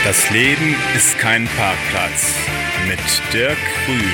Das Leben ist kein Parkplatz mit Dirk Grün.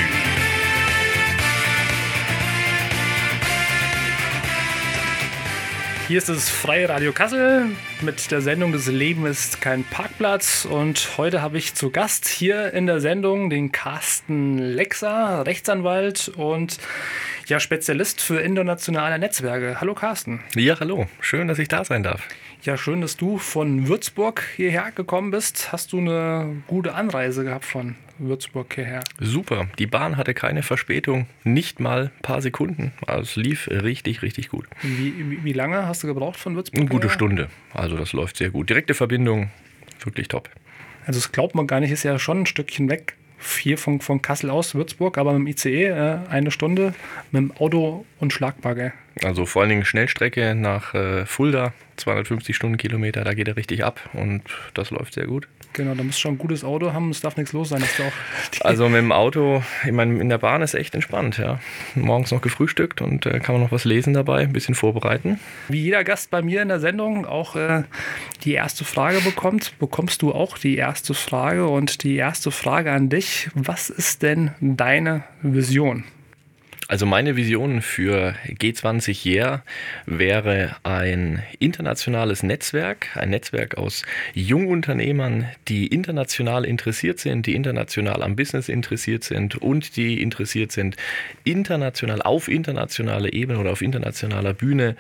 Hier ist das Freie Radio Kassel mit der Sendung Das Leben ist kein Parkplatz und heute habe ich zu Gast hier in der Sendung den Carsten Lexer, Rechtsanwalt und Spezialist für internationale Netzwerke. Hallo Carsten. Ja, hallo. Schön, dass ich da sein darf. Ja, schön, dass du von Würzburg hierher gekommen bist. Hast du eine gute Anreise gehabt von Würzburg hierher? Super. Die Bahn hatte keine Verspätung, nicht mal ein paar Sekunden. Also es lief richtig, richtig gut. Wie lange hast du gebraucht von Würzburg? Eine gute Stunde. Also das läuft sehr gut. Direkte Verbindung, wirklich top. Also das glaubt man gar nicht, ist ja schon ein Stückchen weg. Hier von Kassel aus Würzburg, aber mit dem ICE eine Stunde, mit dem Auto und Schlagbagger. Also vor allen Dingen Schnellstrecke nach Fulda, 250 Stundenkilometer, da geht er richtig ab und das läuft sehr gut. Genau, da musst du schon ein gutes Auto haben, es darf nichts los sein. Also mit dem Auto, ich meine, in der Bahn ist echt entspannt, ja. Morgens noch gefrühstückt und kann man noch was lesen dabei, ein bisschen vorbereiten. Wie jeder Gast bei mir in der Sendung auch die erste Frage bekommst du auch die erste Frage und die erste Frage an dich. Was ist denn deine Vision? Also meine Vision für G20 Year wäre ein internationales Netzwerk, ein Netzwerk aus Jungunternehmern, die international interessiert sind, die international am Business interessiert sind und die interessiert sind, international auf internationaler Ebene oder auf internationaler Bühne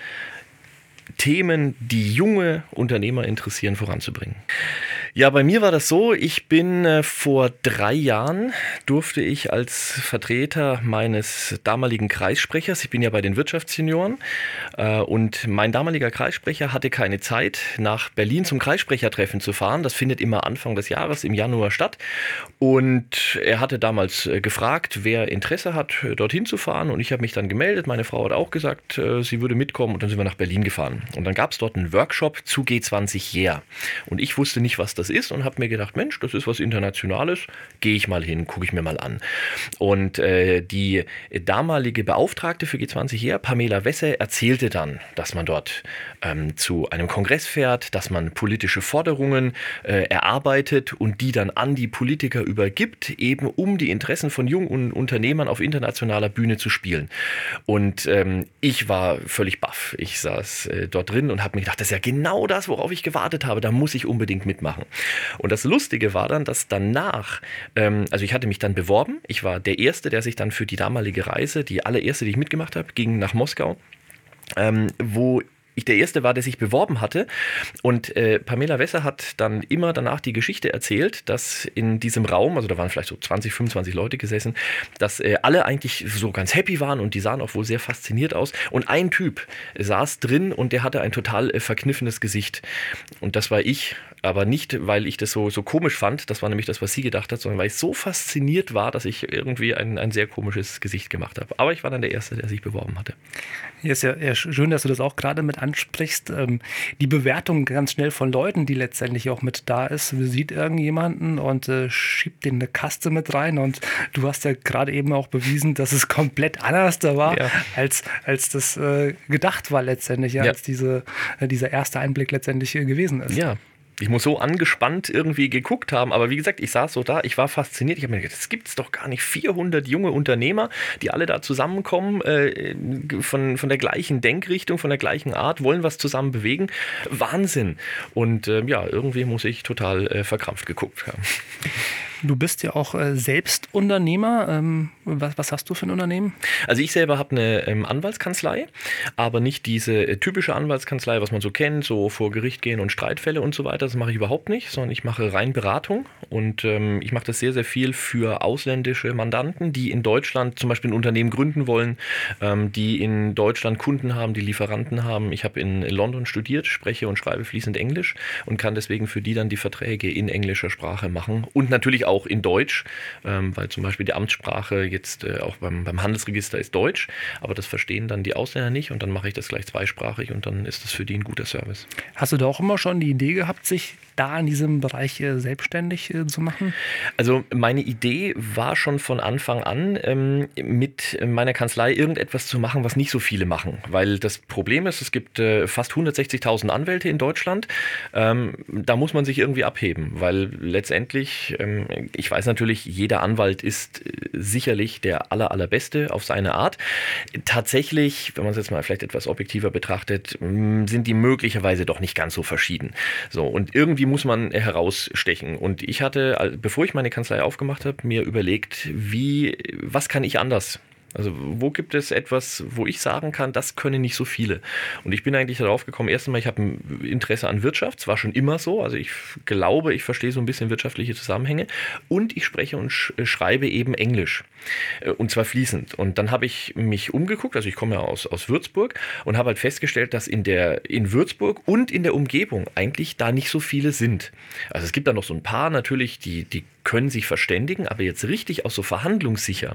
Themen, die junge Unternehmer interessieren, voranzubringen. Ja, bei mir war das so, ich bin vor 3 Jahren, durfte ich als Vertreter meines damaligen Kreissprechers, ich bin ja bei den Wirtschaftssenioren, und mein damaliger Kreissprecher hatte keine Zeit, nach Berlin zum Kreissprechertreffen zu fahren. Das findet immer Anfang des Jahres im Januar statt. Und er hatte damals gefragt, wer Interesse hat, dorthin zu fahren. Und ich habe mich dann gemeldet. Meine Frau hat auch gesagt, sie würde mitkommen. Und dann sind wir nach Berlin gefahren. Und dann gab es dort einen Workshop zu G20 Year. Und ich wusste nicht, was das ist und habe mir gedacht, Mensch, das ist was Internationales. Gehe ich mal hin, gucke ich mir mal an. Und die damalige Beauftragte für G20 Year, Pamela Wesse, erzählte dann, dass man dort zu einem Kongress fährt, dass man politische Forderungen erarbeitet und die dann an die Politiker übergibt, eben um die Interessen von jungen Unternehmern auf internationaler Bühne zu spielen. Und ich war völlig baff. Ich saß dort drin und habe mir gedacht, das ist ja genau das, worauf ich gewartet habe. Da muss ich unbedingt mitmachen. Und das Lustige war dann, dass danach, also ich hatte mich dann beworben. Ich war der Erste, der sich dann für die damalige Reise, die allererste, die ich mitgemacht habe, ging nach Moskau, wo ich der Erste war, der sich beworben hatte. Und Pamela Wesse hat dann immer danach die Geschichte erzählt, dass in diesem Raum, also da waren vielleicht so 20, 25 Leute gesessen, dass alle eigentlich so ganz happy waren und die sahen auch wohl sehr fasziniert aus. Und ein Typ saß drin und der hatte ein total verkniffenes Gesicht. Und das war ich, aber nicht, weil ich das so komisch fand, das war nämlich das, was sie gedacht hat, sondern weil ich so fasziniert war, dass ich irgendwie ein sehr komisches Gesicht gemacht habe. Aber ich war dann der Erste, der sich beworben hatte. Ja, ist ja schön, dass du das auch gerade mit ansprichst. Die Bewertung ganz schnell von Leuten, die letztendlich auch mit da ist, sieht irgendjemanden und schiebt den eine Kaste mit rein. Und du hast ja gerade eben auch bewiesen, dass es komplett anders da war, ja, als das gedacht war letztendlich, ja, als dieser erste Einblick letztendlich gewesen ist. Ja. Ich muss so angespannt irgendwie geguckt haben, aber wie gesagt, ich saß so da, ich war fasziniert. Ich habe mir gedacht, das gibt's doch gar nicht. 400 junge Unternehmer, die alle da zusammenkommen, von der gleichen Denkrichtung, von der gleichen Art, wollen was zusammen bewegen. Wahnsinn. Und irgendwie muss ich total verkrampft geguckt haben. Du bist ja auch selbst Unternehmer. Was hast du für ein Unternehmen? Also ich selber habe eine Anwaltskanzlei, aber nicht diese typische Anwaltskanzlei, was man so kennt, so vor Gericht gehen und Streitfälle und so weiter. Das mache ich überhaupt nicht, sondern ich mache rein Beratung und ich mache das sehr, sehr viel für ausländische Mandanten, die in Deutschland zum Beispiel ein Unternehmen gründen wollen, die in Deutschland Kunden haben, die Lieferanten haben. Ich habe in London studiert, spreche und schreibe fließend Englisch und kann deswegen für die dann die Verträge in englischer Sprache machen und natürlich auch in Deutsch, weil zum Beispiel die Amtssprache jetzt auch beim Handelsregister ist Deutsch, aber das verstehen dann die Ausländer nicht und dann mache ich das gleich zweisprachig und dann ist das für die ein guter Service. Hast du da auch immer schon die Idee gehabt, sich da in diesem Bereich selbstständig zu machen? Also meine Idee war schon von Anfang an, mit meiner Kanzlei irgendetwas zu machen, was nicht so viele machen. Weil das Problem ist, es gibt fast 160.000 Anwälte in Deutschland. Da muss man sich irgendwie abheben, weil letztendlich, ich weiß natürlich, jeder Anwalt ist sicherlich der allerbeste auf seine Art. Tatsächlich, wenn man es jetzt mal vielleicht etwas objektiver betrachtet, sind die möglicherweise doch nicht ganz so verschieden. So, und irgendwie muss man herausstechen. Und ich hatte, bevor ich meine Kanzlei aufgemacht habe, mir überlegt, was kann ich anders? Also wo gibt es etwas, wo ich sagen kann, das können nicht so viele? Und ich bin eigentlich darauf gekommen, erst einmal, ich habe ein Interesse an Wirtschaft, es war schon immer so, also ich glaube, ich verstehe so ein bisschen wirtschaftliche Zusammenhänge und ich spreche und schreibe eben Englisch und zwar fließend. Und dann habe ich mich umgeguckt, also ich komme ja aus Würzburg und habe halt festgestellt, dass in Würzburg und in der Umgebung eigentlich da nicht so viele sind. Also es gibt da noch so ein paar natürlich, die können sich verständigen, aber jetzt richtig auch so verhandlungssicher,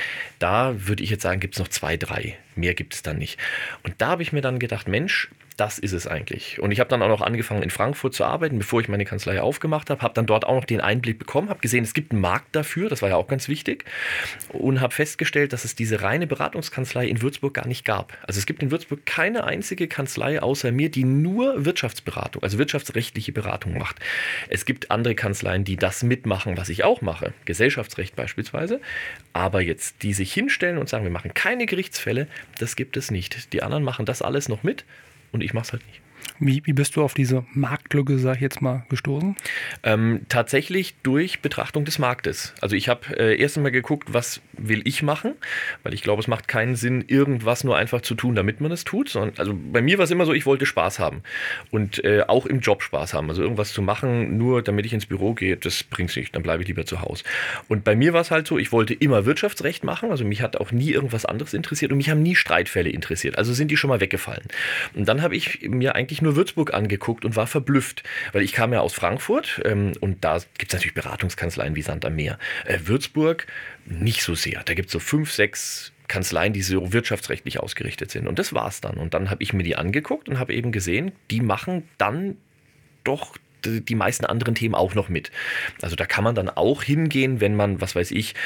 da würde ich jetzt sagen, gibt es noch 2, 3. Mehr gibt es dann nicht. Und da habe ich mir dann gedacht, Mensch, das ist es eigentlich. Und ich habe dann auch noch angefangen in Frankfurt zu arbeiten, bevor ich meine Kanzlei aufgemacht habe, habe dann dort auch noch den Einblick bekommen, habe gesehen, es gibt einen Markt dafür, das war ja auch ganz wichtig und habe festgestellt, dass es diese reine Beratungskanzlei in Würzburg gar nicht gab. Also es gibt in Würzburg keine einzige Kanzlei außer mir, die nur Wirtschaftsberatung, also wirtschaftsrechtliche Beratung macht. Es gibt andere Kanzleien, die das mitmachen, was ich auch mache, Gesellschaftsrecht beispielsweise, aber jetzt die sich hinstellen und sagen, wir machen keine Gerichtsfälle, das gibt es nicht. Die anderen machen das alles noch mit. Und ich mache es halt nicht. Wie bist du auf diese Marktlücke, sag ich jetzt mal, gestoßen? Tatsächlich durch Betrachtung des Marktes. Also ich habe erst einmal geguckt, was will ich machen, weil ich glaube, es macht keinen Sinn, irgendwas nur einfach zu tun, damit man es tut. Sondern, also bei mir war es immer so, ich wollte Spaß haben und auch im Job Spaß haben. Also irgendwas zu machen, nur damit ich ins Büro gehe, das bringt es nicht, dann bleibe ich lieber zu Hause. Und bei mir war es halt so, ich wollte immer Wirtschaftsrecht machen, also mich hat auch nie irgendwas anderes interessiert und mich haben nie Streitfälle interessiert. Also sind die schon mal weggefallen. Und dann habe ich mir eigentlich nur Würzburg angeguckt und war verblüfft, weil ich kam ja aus Frankfurt und da gibt es natürlich Beratungskanzleien wie Sand am Meer. Würzburg nicht so sehr. Da gibt es so 5, 6 Kanzleien, die so wirtschaftsrechtlich ausgerichtet sind. Und das war's dann. Und dann habe ich mir die angeguckt und habe eben gesehen, die machen dann doch die meisten anderen Themen auch noch mit. Also da kann man dann auch hingehen, wenn man, was weiß ich,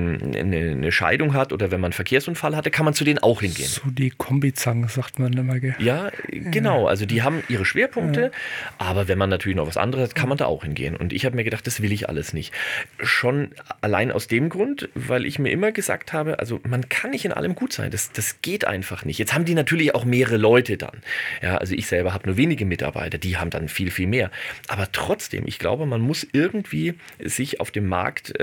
eine Scheidung hat oder wenn man einen Verkehrsunfall hatte, kann man zu denen auch hingehen. So die Kombizangen, sagt man immer. Ja, genau. Also die haben ihre Schwerpunkte, aber wenn man natürlich noch was anderes hat, kann man da auch hingehen. Und ich habe mir gedacht, das will ich alles nicht. Schon allein aus dem Grund, weil ich mir immer gesagt habe, also man kann nicht in allem gut sein. Das geht einfach nicht. Jetzt haben die natürlich auch mehrere Leute dann. Ja, also ich selber habe nur wenige Mitarbeiter, die haben dann viel, viel mehr. Aber trotzdem, ich glaube, man muss irgendwie sich auf dem Markt,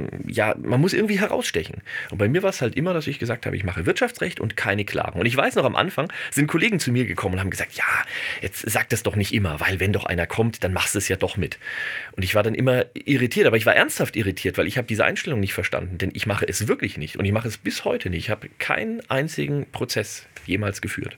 man muss irgendwie herausstechen. Und bei mir war es halt immer, dass ich gesagt habe, ich mache Wirtschaftsrecht und keine Klagen. Und ich weiß noch, am Anfang sind Kollegen zu mir gekommen und haben gesagt, ja, jetzt sag das doch nicht immer, weil wenn doch einer kommt, dann machst du es ja doch mit. Und ich war dann immer irritiert, aber ich war ernsthaft irritiert, weil ich habe diese Einstellung nicht verstanden, denn ich mache es wirklich nicht und ich mache es bis heute nicht. Ich habe keinen einzigen Prozess jemals geführt.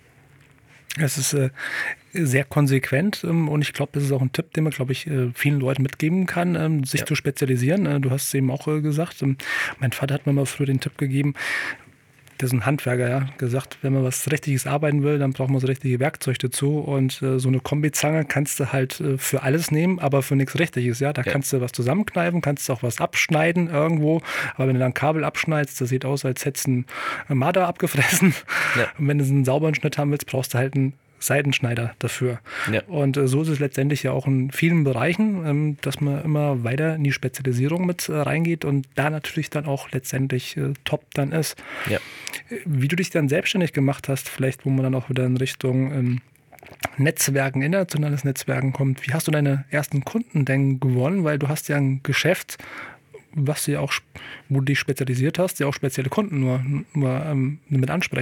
Es ist sehr konsequent und ich glaube, das ist auch ein Tipp, den man, glaube ich, vielen Leuten mitgeben kann, sich zu spezialisieren. Du hast es eben auch gesagt. Mein Vater hat mir mal früher den Tipp gegeben, der ist ein Handwerker, ja, gesagt, wenn man was Richtiges arbeiten will, dann braucht man so richtige Werkzeuge dazu und so eine Kombizange kannst du halt für alles nehmen, aber für nichts Richtiges, ja. Da kannst du was zusammenkneifen, kannst du auch was abschneiden irgendwo, aber wenn du dann ein Kabel abschneidest, das sieht aus, als hättest du einen Marder abgefressen. Ja. Und wenn du einen sauberen Schnitt haben willst, brauchst du halt einen Seitenschneider dafür. Ja. Und so ist es letztendlich ja auch in vielen Bereichen, dass man immer weiter in die Spezialisierung mit reingeht und da natürlich dann auch letztendlich top dann ist. Ja. Wie du dich dann selbstständig gemacht hast, vielleicht wo man dann auch wieder in Richtung Netzwerken, internationales Netzwerken kommt. Wie hast du deine ersten Kunden denn gewonnen? Weil du hast ja ein Geschäft, was du ja auch, wo du dich spezialisiert hast, ja auch spezielle Kunden nur mit ansprichst.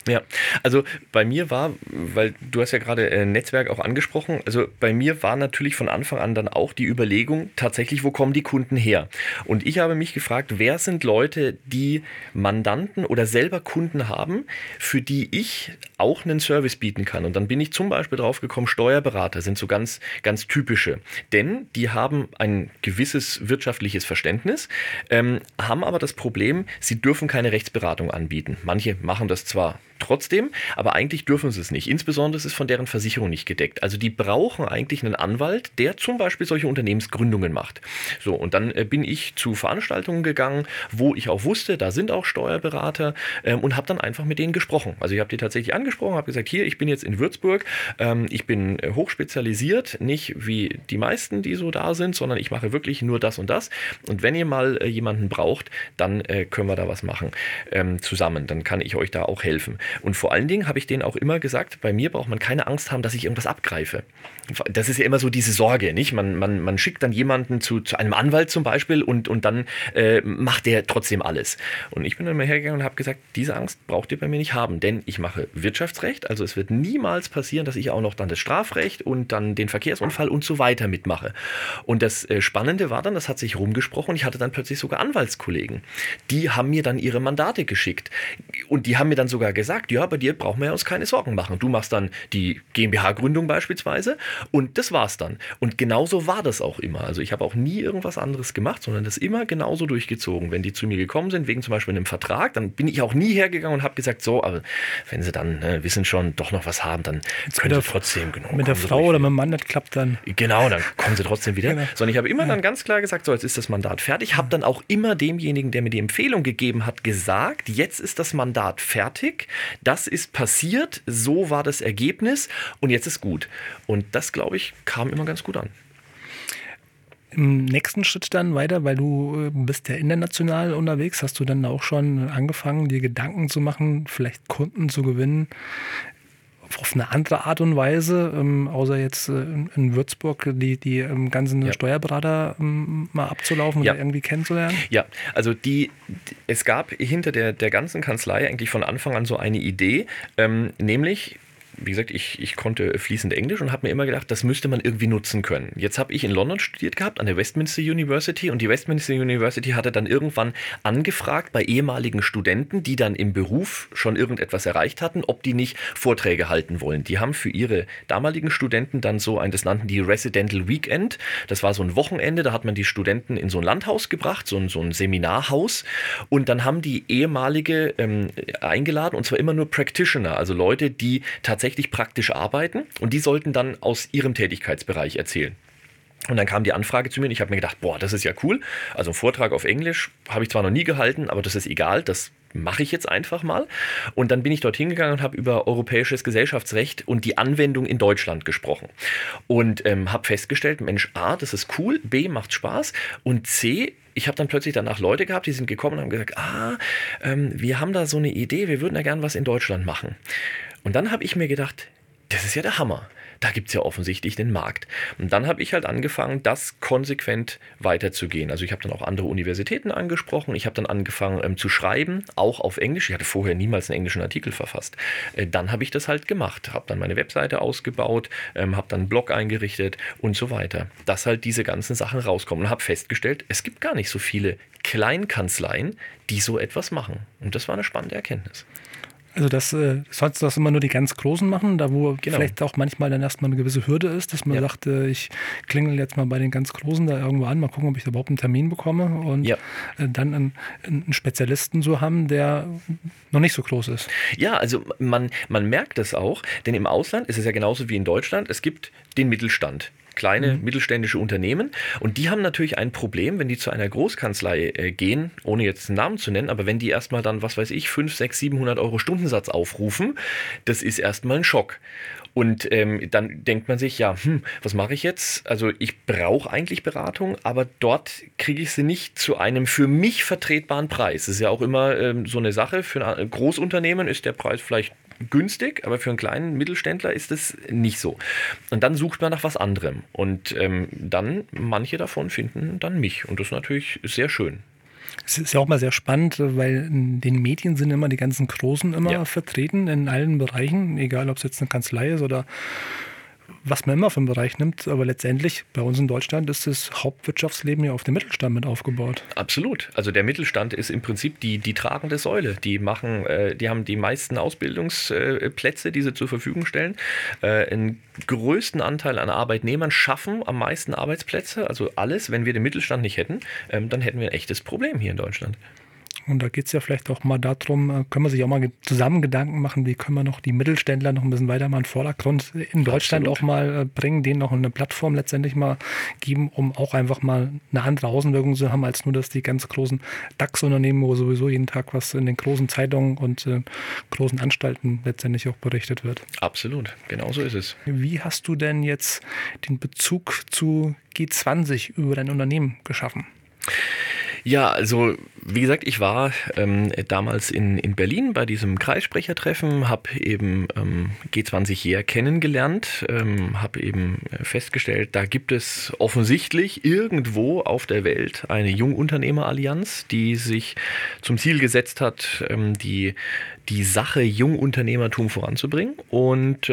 Ja, also bei mir war, weil du hast ja gerade Netzwerk auch angesprochen, also bei mir war natürlich von Anfang an dann auch die Überlegung, tatsächlich, wo kommen die Kunden her? Und ich habe mich gefragt, wer sind Leute, die Mandanten oder selber Kunden haben, für die ich auch einen Service bieten kann? Und dann bin ich zum Beispiel drauf gekommen, Steuerberater sind so ganz, ganz typische, denn die haben ein gewisses wirtschaftliches Verständnis, haben aber das Problem, sie dürfen keine Rechtsberatung anbieten. Manche machen das zwar trotzdem, aber eigentlich dürfen sie es nicht. Insbesondere ist es von deren Versicherung nicht gedeckt. Also die brauchen eigentlich einen Anwalt, der zum Beispiel solche Unternehmensgründungen macht. So, und dann bin ich zu Veranstaltungen gegangen, wo ich auch wusste, da sind auch Steuerberater und habe dann einfach mit denen gesprochen. Also ich habe die tatsächlich angesprochen, habe gesagt, hier, ich bin jetzt in Würzburg, ich bin hochspezialisiert, nicht wie die meisten, die so da sind, sondern ich mache wirklich nur das und das. Und wenn ihr mal jemanden braucht, dann können wir da was machen zusammen. Dann kann ich euch da auch helfen. Und vor allen Dingen habe ich denen auch immer gesagt, bei mir braucht man keine Angst haben, dass ich irgendwas abgreife. Das ist ja immer so diese Sorge, nicht? Man schickt dann jemanden zu einem Anwalt zum Beispiel und dann macht der trotzdem alles. Und ich bin dann mal hergegangen und habe gesagt, diese Angst braucht ihr bei mir nicht haben, denn ich mache Wirtschaftsrecht, also es wird niemals passieren, dass ich auch noch dann das Strafrecht und dann den Verkehrsunfall und so weiter mitmache. Und das Spannende war dann, das hat sich rumgesprochen und ich hatte dann plötzlich sogar Anwaltskollegen. Die haben mir dann ihre Mandate geschickt und die haben mir dann sogar gesagt, ja, bei dir brauchen wir uns keine Sorgen machen. Du machst dann die GmbH-Gründung beispielsweise und das war's dann. Und genauso war das auch immer. Also ich habe auch nie irgendwas anderes gemacht, sondern das immer genauso durchgezogen. Wenn die zu mir gekommen sind, wegen zum Beispiel einem Vertrag, dann bin ich auch nie hergegangen und habe gesagt, so, aber wenn sie dann wissen schon, doch noch was haben, dann können sie trotzdem genau. Mit der Frau oder mit dem Mann, das klappt dann. Genau, dann kommen sie trotzdem wieder. Genau. Sondern ich habe immer dann ganz klar gesagt, so, jetzt ist das Mandat fertig. Habe dann auch immer demjenigen, der mir die Empfehlung gegeben hat, gesagt, jetzt ist das Mandat fertig. Das ist passiert, so war das Ergebnis und jetzt ist gut. Und das, glaube ich, kam immer ganz gut an. Im nächsten Schritt dann weiter, weil du bist ja international unterwegs, hast du dann auch schon angefangen, dir Gedanken zu machen, vielleicht Kunden zu gewinnen, auf eine andere Art und Weise, außer jetzt in Würzburg die ganzen Steuerberater mal abzulaufen oder irgendwie kennenzulernen? Ja, also es gab hinter der ganzen Kanzlei eigentlich von Anfang an so eine Idee, nämlich, wie gesagt, ich konnte fließend Englisch und habe mir immer gedacht, das müsste man irgendwie nutzen können. Jetzt habe ich in London studiert gehabt, an der Westminster University, und die Westminster University hatte dann irgendwann angefragt bei ehemaligen Studenten, die dann im Beruf schon irgendetwas erreicht hatten, ob die nicht Vorträge halten wollen. Die haben für ihre damaligen Studenten dann das nannten die Residential Weekend. Das war so ein Wochenende, da hat man die Studenten in so ein Landhaus gebracht, so ein Seminarhaus, und dann haben die ehemalige eingeladen, und zwar immer nur Practitioner, also Leute, die tatsächlich praktisch arbeiten, und die sollten dann aus ihrem Tätigkeitsbereich erzählen. Und dann kam die Anfrage zu mir und ich habe mir gedacht, boah, das ist ja cool. Also einen Vortrag auf Englisch habe ich zwar noch nie gehalten, aber das ist egal, das mache ich jetzt einfach mal. Und dann bin ich dorthin gegangen und habe über europäisches Gesellschaftsrecht und die Anwendung in Deutschland gesprochen. Und habe festgestellt, Mensch, A, das ist cool, B, macht Spaß, und C, ich habe dann plötzlich danach Leute gehabt, die sind gekommen und haben gesagt, wir haben da so eine Idee, wir würden ja gern was in Deutschland machen. Und dann habe ich mir gedacht, das ist ja der Hammer. Da gibt es ja offensichtlich den Markt. Und dann habe ich halt angefangen, das konsequent weiterzugehen. Also ich habe dann auch andere Universitäten angesprochen. Ich habe dann angefangen zu schreiben, auch auf Englisch. Ich hatte vorher niemals einen englischen Artikel verfasst. Dann habe ich das halt gemacht. Habe dann meine Webseite ausgebaut, habe dann einen Blog eingerichtet und so weiter. Dass halt diese ganzen Sachen rauskommen. Und habe festgestellt, es gibt gar nicht so viele Kleinkanzleien, die so etwas machen. Und das war eine spannende Erkenntnis. Also sollst du das immer nur die ganz Großen machen, da wo vielleicht auch manchmal dann erstmal eine gewisse Hürde ist, dass man sagt, ich klingel jetzt mal bei den ganz Großen da irgendwo an, mal gucken, ob ich da überhaupt einen Termin bekomme, und dann einen Spezialisten zu haben, der noch nicht so groß ist. Ja, also man merkt das auch, denn im Ausland ist es ja genauso wie in Deutschland, es gibt den Mittelstand. Kleine mittelständische Unternehmen, und die haben natürlich ein Problem, wenn die zu einer Großkanzlei gehen, ohne jetzt einen Namen zu nennen, aber wenn die erstmal dann, was weiß ich, 500, 600, 700 Euro Stundensatz aufrufen, das ist erstmal ein Schock. Und dann denkt man sich, was mache ich jetzt? Also ich brauche eigentlich Beratung, aber dort kriege ich sie nicht zu einem für mich vertretbaren Preis. Das ist ja auch immer so eine Sache. Für ein Großunternehmen ist der Preis vielleicht günstig, aber für einen kleinen Mittelständler ist es nicht so. Und dann sucht man nach was anderem. Und dann, manche davon finden dann mich. Und das ist natürlich sehr schön. Es ist ja auch mal sehr spannend, weil in den Medien sind immer die ganzen Großen immer vertreten in allen Bereichen, egal ob es jetzt eine Kanzlei ist oder was man immer für einen Bereich nimmt. Aber letztendlich bei uns in Deutschland ist das Hauptwirtschaftsleben ja auf dem Mittelstand mit aufgebaut. Absolut. Also der Mittelstand ist im Prinzip die tragende Säule. Die haben die meisten Ausbildungsplätze, die sie zur Verfügung stellen. Einen größten Anteil an Arbeitnehmern schaffen am meisten Arbeitsplätze. Also alles, wenn wir den Mittelstand nicht hätten, dann hätten wir ein echtes Problem hier in Deutschland. Und da geht es ja vielleicht auch mal darum, können wir sich auch mal zusammen Gedanken machen, wie können wir noch die Mittelständler noch ein bisschen weiter mal in den Vordergrund in Deutschland auch mal bringen, denen noch eine Plattform letztendlich mal geben, um auch einfach mal eine andere Außenwirkung zu haben, als nur, dass die ganz großen DAX-Unternehmen, wo sowieso jeden Tag was in den großen Zeitungen und großen Anstalten letztendlich auch berichtet wird. Absolut, genau so ist es. Wie hast du denn jetzt den Bezug zu G20 über dein Unternehmen geschaffen? Ja, also wie gesagt, ich war damals in Berlin bei diesem Kreissprechertreffen, habe eben G20 Year kennengelernt, habe eben festgestellt, da gibt es offensichtlich irgendwo auf der Welt eine Jungunternehmerallianz, die sich zum Ziel gesetzt hat, die Sache Jungunternehmertum voranzubringen. Und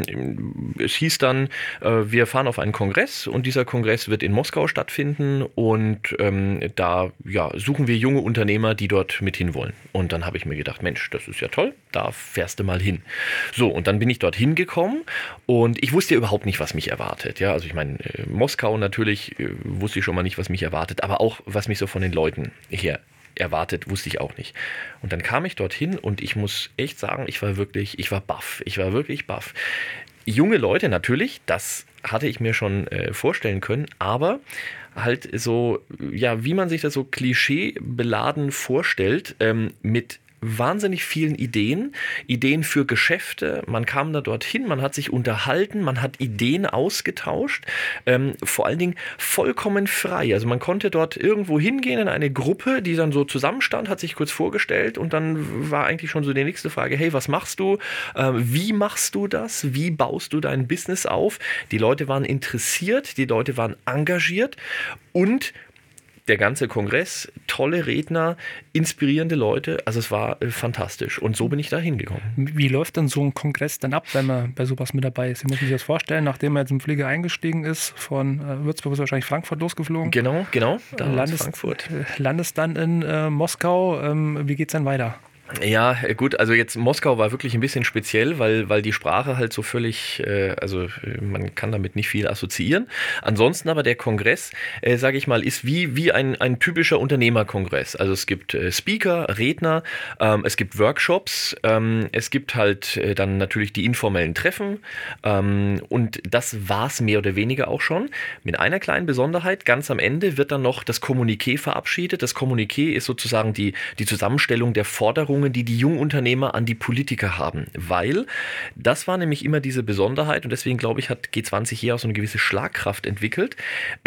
es hieß dann, wir fahren auf einen Kongress und dieser Kongress wird in Moskau stattfinden und da suchen wir junge Unternehmer, die dort mit hin wollen. Und dann habe ich mir gedacht, Mensch, das ist ja toll, da fährst du mal hin. So, und dann bin ich dort hingekommen und ich wusste ja überhaupt nicht, was mich erwartet. Ja, also ich meine, Moskau natürlich wusste ich schon mal nicht, was mich erwartet, aber auch, was mich so von den Leuten her erwartet, wusste ich auch nicht. Und dann kam ich dorthin und ich muss echt sagen, ich war baff. Ich war wirklich baff. Junge Leute natürlich, das hatte ich mir schon vorstellen können, aber halt so, ja, wie man sich das so klischeebeladen vorstellt, mit wahnsinnig vielen Ideen für Geschäfte. Man kam da dorthin, man hat sich unterhalten, man hat Ideen ausgetauscht, vor allen Dingen vollkommen frei. Also man konnte dort irgendwo hingehen in eine Gruppe, die dann so zusammenstand, hat sich kurz vorgestellt und dann war eigentlich schon so die nächste Frage, hey, was machst du? Wie machst du das? Wie baust du dein Business auf? Die Leute waren interessiert, die Leute waren engagiert und der ganze Kongress, tolle Redner, inspirierende Leute, also es war fantastisch und so bin ich da hingekommen. Wie läuft denn so ein Kongress dann ab, wenn man bei sowas mit dabei ist? Sie müssen sich das vorstellen, nachdem er jetzt im Flieger eingestiegen ist, von Würzburg ist wahrscheinlich Frankfurt losgeflogen. Genau, da Frankfurt. Landest dann in Moskau, wie geht's dann weiter? Ja, gut, also jetzt Moskau war wirklich ein bisschen speziell, weil die Sprache halt so völlig, man kann damit nicht viel assoziieren. Ansonsten aber der Kongress, sage ich mal, ist wie ein typischer Unternehmerkongress. Also es gibt Speaker, Redner, es gibt Workshops, es gibt halt dann natürlich die informellen Treffen und das war's mehr oder weniger auch schon. Mit einer kleinen Besonderheit, ganz am Ende wird dann noch das Kommuniqué verabschiedet. Das Kommuniqué ist sozusagen die Zusammenstellung der Forderungen, die Jungunternehmer an die Politiker haben, weil das war nämlich immer diese Besonderheit und deswegen glaube ich, hat G20 hier auch so eine gewisse Schlagkraft entwickelt.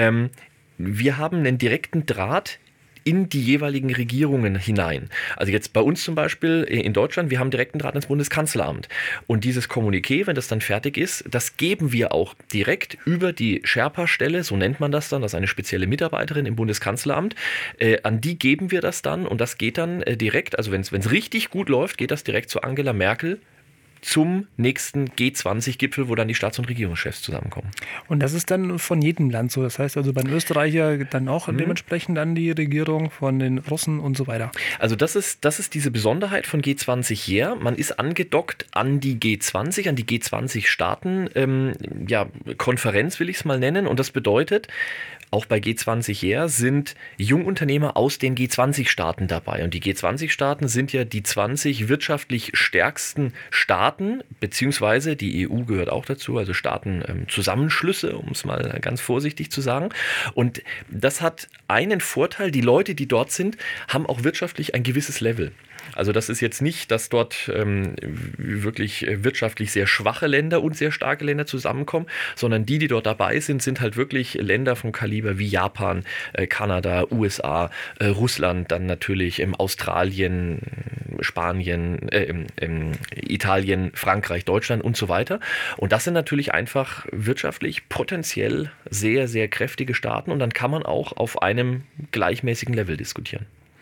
Wir haben einen direkten Draht in die jeweiligen Regierungen hinein. Also jetzt bei uns zum Beispiel in Deutschland, wir haben direkten Draht ins Bundeskanzleramt. Und dieses Kommuniqué, wenn das dann fertig ist, das geben wir auch direkt über die Sherpa-Stelle, so nennt man das dann, das ist eine spezielle Mitarbeiterin im Bundeskanzleramt, an die geben wir das dann und das geht dann direkt, also wenn es richtig gut läuft, geht das direkt zu Angela Merkel zum nächsten G20-Gipfel, wo dann die Staats- und Regierungschefs zusammenkommen. Und das ist dann von jedem Land so. Das heißt also beim Österreicher dann auch dementsprechend dann die Regierung, von den Russen und so weiter. Also das ist diese Besonderheit von G20 Year. Man ist angedockt an die G20, an die G20-Staaten, Konferenz will ich es mal nennen. Und das bedeutet, auch bei G20 Year sind Jungunternehmer aus den G20-Staaten dabei. Und die G20-Staaten sind ja die 20 wirtschaftlich stärksten Staaten, beziehungsweise die EU gehört auch dazu, also Staatenzusammenschlüsse, um es mal ganz vorsichtig zu sagen. Und das hat einen Vorteil, die Leute, die dort sind, haben auch wirtschaftlich ein gewisses Level. Also das ist jetzt nicht, dass dort wirklich wirtschaftlich sehr schwache Länder und sehr starke Länder zusammenkommen, sondern die dort dabei sind, sind halt wirklich Länder vom Kaliber wie Japan, Kanada, USA, Russland, dann natürlich Australien, Spanien, Italien, Frankreich, Deutschland und so weiter. Und das sind natürlich einfach wirtschaftlich potenziell sehr, sehr kräftige Staaten und dann kann man auch auf einem gleichmäßigen Level diskutieren.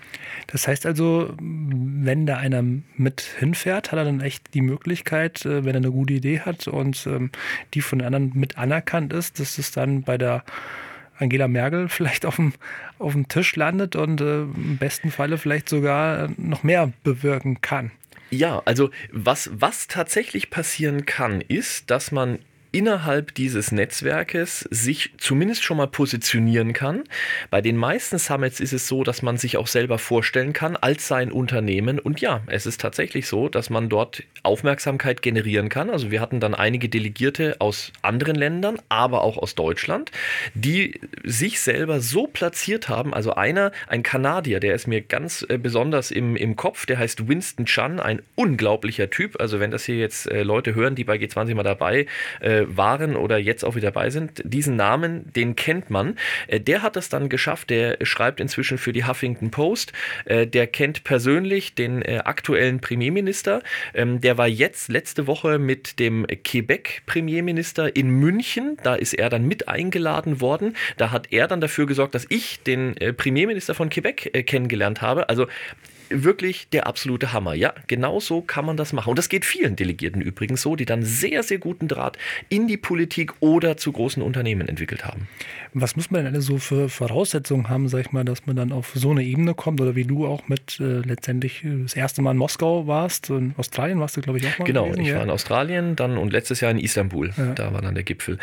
Das heißt also, wenn da einer mit hinfährt, hat er dann echt die Möglichkeit, wenn er eine gute Idee hat und die von den anderen mit anerkannt ist, dass es dann bei der Angela Merkel vielleicht auf dem Tisch landet und im besten Falle vielleicht sogar noch mehr bewirken kann. Ja, also was tatsächlich passieren kann, ist, dass man innerhalb dieses Netzwerkes sich zumindest schon mal positionieren kann. Bei den meisten Summits ist es so, dass man sich auch selber vorstellen kann als sein Unternehmen. Und ja, es ist tatsächlich so, dass man dort Aufmerksamkeit generieren kann. Also wir hatten dann einige Delegierte aus anderen Ländern, aber auch aus Deutschland, die sich selber so platziert haben. Also ein Kanadier, der ist mir ganz besonders im Kopf, der heißt Winston Chun, ein unglaublicher Typ. Also wenn das hier jetzt Leute hören, die bei G20 mal dabei waren oder jetzt auch wieder dabei sind, diesen Namen, den kennt man. Der hat es dann geschafft, der schreibt inzwischen für die Huffington Post, der kennt persönlich den aktuellen Premierminister, der war jetzt letzte Woche mit dem Quebec-Premierminister in München, da ist er dann mit eingeladen worden, da hat er dann dafür gesorgt, dass ich den Premierminister von Quebec kennengelernt habe, also wirklich der absolute Hammer. Ja, genau so kann man das machen. Und das geht vielen Delegierten übrigens so, die dann sehr, sehr guten Draht in die Politik oder zu großen Unternehmen entwickelt haben. Was muss man denn alle so für Voraussetzungen haben, sag ich mal, dass man dann auf so eine Ebene kommt oder wie du auch mit letztendlich das erste Mal in Moskau warst, in Australien warst du, glaube ich, auch mal Genau, gewesen, ich war in Australien dann und letztes Jahr in Istanbul. Ja. Da war dann der Gipfel.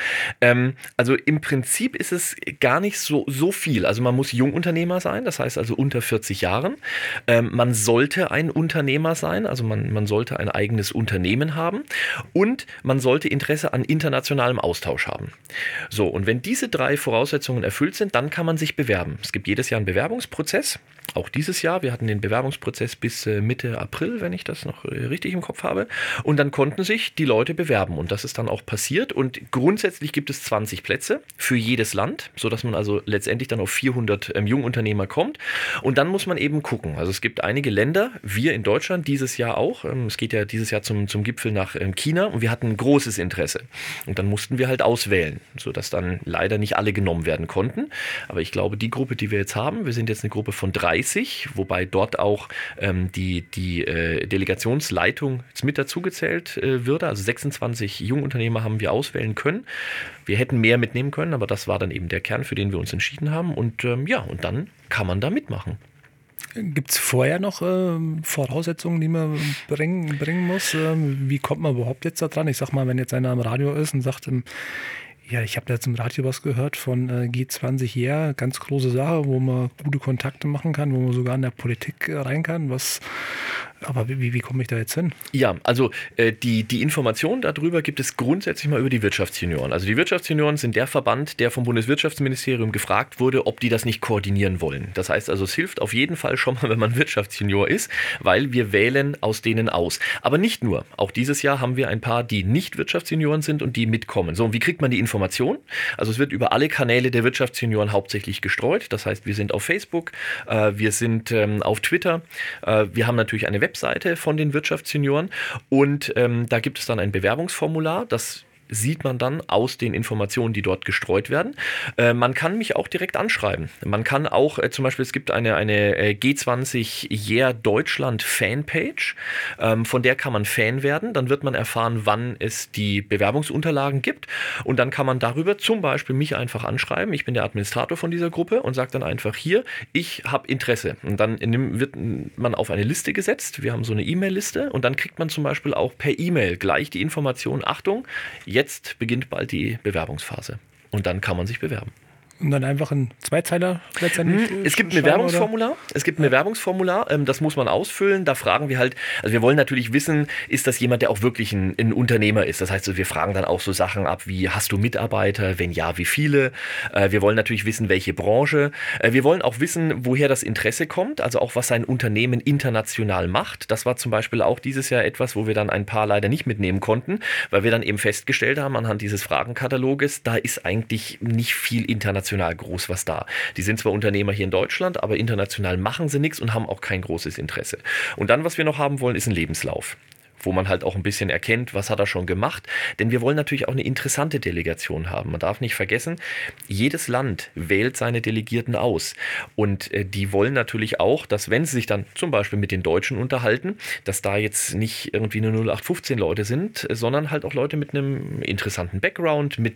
Also im Prinzip ist es gar nicht so viel. Also man muss Jungunternehmer sein, das heißt also unter 40 Jahren. Man sollte ein Unternehmer sein, also man sollte ein eigenes Unternehmen haben und man sollte Interesse an internationalem Austausch haben. So, und wenn diese 3 Voraussetzungen erfüllt sind, dann kann man sich bewerben. Es gibt jedes Jahr einen Bewerbungsprozess, auch dieses Jahr. Wir hatten den Bewerbungsprozess bis Mitte April, wenn ich das noch richtig im Kopf habe. Und dann konnten sich die Leute bewerben und das ist dann auch passiert. Und grundsätzlich gibt es 20 Plätze für jedes Land, sodass man also letztendlich dann auf 400 Jungunternehmer kommt. Und dann muss man eben gucken. Also es gibt einige Länder, wir in Deutschland dieses Jahr auch. Es geht ja dieses Jahr zum Gipfel nach China und wir hatten großes Interesse. Und dann mussten wir halt auswählen, sodass dann leider nicht alle genommen werden konnten. Aber ich glaube, die Gruppe, die wir jetzt haben, wir sind jetzt eine Gruppe von 30, wobei dort auch die Delegationsleitung jetzt mit dazugezählt würde. Also 26 Jungunternehmer haben wir auswählen können. Wir hätten mehr mitnehmen können, aber das war dann eben der Kern, für den wir uns entschieden haben. Und und dann kann man da mitmachen. Gibt es vorher noch Voraussetzungen, die man bringen muss? Wie kommt man überhaupt jetzt da dran? Ich sag mal, wenn jetzt einer am Radio ist und sagt, ja, ich habe da jetzt im Radio was gehört von G20 Year, ganz große Sache, wo man gute Kontakte machen kann, wo man sogar in der Politik rein kann. Aber wie komme ich da jetzt hin? Ja, also die Informationen darüber gibt es grundsätzlich mal über die Wirtschaftsjunioren. Also die Wirtschaftsjunioren sind der Verband, der vom Bundeswirtschaftsministerium gefragt wurde, ob die das nicht koordinieren wollen. Das heißt also, es hilft auf jeden Fall schon mal, wenn man Wirtschaftsjunior ist, weil wir wählen aus denen aus. Aber nicht nur. Auch dieses Jahr haben wir ein paar, die nicht Wirtschaftsjunioren sind und die mitkommen. So, und wie kriegt man die Information? Also es wird über alle Kanäle der Wirtschaftsjunioren hauptsächlich gestreut. Das heißt, wir sind auf Facebook, wir sind auf Twitter, wir haben natürlich eine Webseite von den Wirtschaftsjunioren und da gibt es dann ein Bewerbungsformular, das sieht man dann aus den Informationen, die dort gestreut werden. Man kann mich auch direkt anschreiben. Man kann auch, zum Beispiel, es gibt eine G20 Year Deutschland Fanpage, von der kann man Fan werden. Dann wird man erfahren, wann es die Bewerbungsunterlagen gibt und dann kann man darüber zum Beispiel mich einfach anschreiben. Ich bin der Administrator von dieser Gruppe und sage dann einfach hier, ich habe Interesse. Und dann wird man auf eine Liste gesetzt. Wir haben so eine E-Mail-Liste und dann kriegt man zum Beispiel auch per E-Mail gleich die Information, Achtung, jetzt beginnt bald die Bewerbungsphase und dann kann man sich bewerben. Und dann einfach ein Zweizeiler letztendlich? Es gibt ein Bewerbungsformular. Es gibt ein Bewerbungsformular, das muss man ausfüllen. Da fragen wir halt, also wir wollen natürlich wissen, ist das jemand, der auch wirklich ein Unternehmer ist. Das heißt, wir fragen dann auch so Sachen ab wie, hast du Mitarbeiter? Wenn ja, wie viele? Wir wollen natürlich wissen, welche Branche. Wir wollen auch wissen, woher das Interesse kommt, also auch, was sein Unternehmen international macht. Das war zum Beispiel auch dieses Jahr etwas, wo wir dann ein paar leider nicht mitnehmen konnten, weil wir dann eben festgestellt haben, anhand dieses Fragenkataloges, da ist eigentlich nicht viel international groß was da. Die sind zwar Unternehmer hier in Deutschland, aber international machen sie nichts und haben auch kein großes Interesse. Und dann, was wir noch haben wollen, ist ein Lebenslauf wo man halt auch ein bisschen erkennt, was hat er schon gemacht. Denn wir wollen natürlich auch eine interessante Delegation haben. Man darf nicht vergessen, jedes Land wählt seine Delegierten aus. Und die wollen natürlich auch, dass wenn sie sich dann zum Beispiel mit den Deutschen unterhalten, dass da jetzt nicht irgendwie nur 0815 Leute sind, sondern halt auch Leute mit einem interessanten Background, mit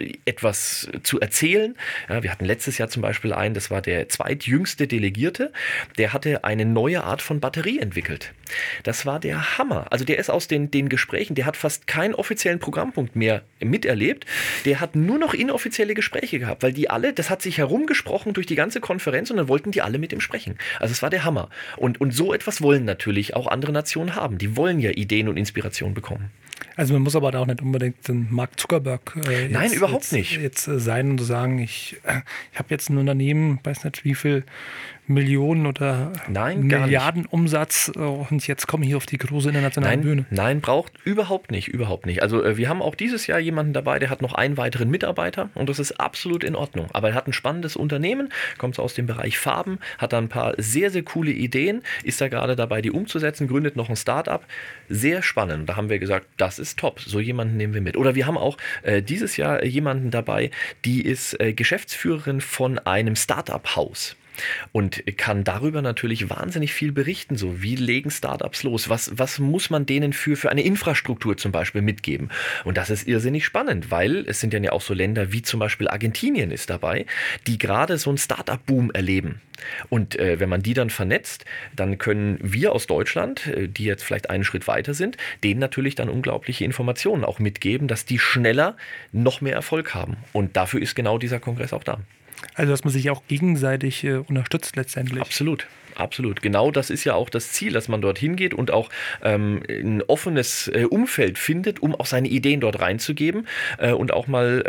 etwas zu erzählen. Ja, wir hatten letztes Jahr zum Beispiel einen, das war der zweitjüngste Delegierte, der hatte eine neue Art von Batterie entwickelt. Das war der Hammer. Also der ist aus den Gesprächen, der hat fast keinen offiziellen Programmpunkt mehr miterlebt. Der hat nur noch inoffizielle Gespräche gehabt, weil die alle, das hat sich herumgesprochen durch die ganze Konferenz und dann wollten die alle mit ihm sprechen. Also es war der Hammer. Und so etwas wollen natürlich auch andere Nationen haben. Die wollen ja Ideen und Inspiration bekommen. Also man muss aber da auch nicht unbedingt den Mark Zuckerberg Nein, überhaupt nicht. Jetzt sein und sagen, ich habe jetzt ein Unternehmen, weiß nicht wie viel Millionen oder Milliarden Umsatz und jetzt komme ich hier auf die große internationale Bühne. Nein, braucht überhaupt nicht. Also wir haben auch dieses Jahr jemanden dabei, der hat noch einen weiteren Mitarbeiter und das ist absolut in Ordnung. Aber er hat ein spannendes Unternehmen, kommt aus dem Bereich Farben, hat da ein paar sehr, sehr coole Ideen, ist da gerade dabei, die umzusetzen, gründet noch ein Start-up. Sehr spannend. Da haben wir gesagt, das ist top. So jemanden nehmen wir mit. Oder wir haben auch dieses Jahr jemanden dabei, die ist Geschäftsführerin von einem Start-up-Haus. Und kann darüber natürlich wahnsinnig viel berichten. So, wie legen Startups los? Was muss man denen für eine Infrastruktur zum Beispiel mitgeben? Und das ist irrsinnig spannend, weil es sind ja auch so Länder wie zum Beispiel Argentinien ist dabei, die gerade so einen Startup-Boom erleben. Und wenn man die dann vernetzt, dann können wir aus Deutschland, die jetzt vielleicht einen Schritt weiter sind, denen natürlich dann unglaubliche Informationen auch mitgeben, dass die schneller noch mehr Erfolg haben. Und dafür ist genau dieser Kongress auch da. Also, dass man sich auch gegenseitig unterstützt letztendlich. Absolut. Genau das ist ja auch das Ziel, dass man dorthin geht und auch ein offenes Umfeld findet, um auch seine Ideen dort reinzugeben und auch mal